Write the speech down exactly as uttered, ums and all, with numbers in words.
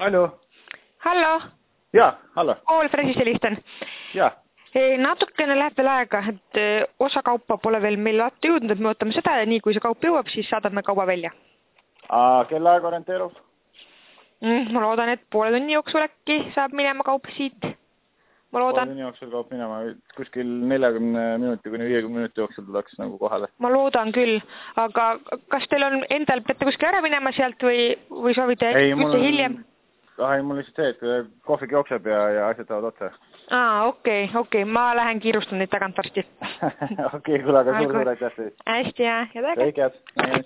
Hallo. Hallo. Jaa, hallo. Kool Fresis helistan. Jaa. Natukene läheb veel aega, et osa kaupa pole veel meil vaata jõudnud, et me võtame seda ja nii kui see kaup jõuab, siis saadame kauba välja. Aa, kelle aeg orienteerub? Mm, ma loodan, et poole tunni jooksul äkki saab minema kaup siit. Ma loodan. Poole tunni jooksul kaup minema, kuskil neljakümne minuti kuni viiekümne minuti jooksul tuleks nagu kohale. Ma loodan küll, aga kas teil on endal peate kuskil ära minema sealt või, või soovite ei, üldse mul... hiljem? Ah, ei, mul lihtsalt see, et kohvik jookseb ja, ja asjad tahavad otsa. Aa, okei, okay, okei, okay. Ma lähen kiirustan neid tagant varsti. okei, okay, kuule, aga suur-suur aitäh. Hästi, jah. Ja kõik head.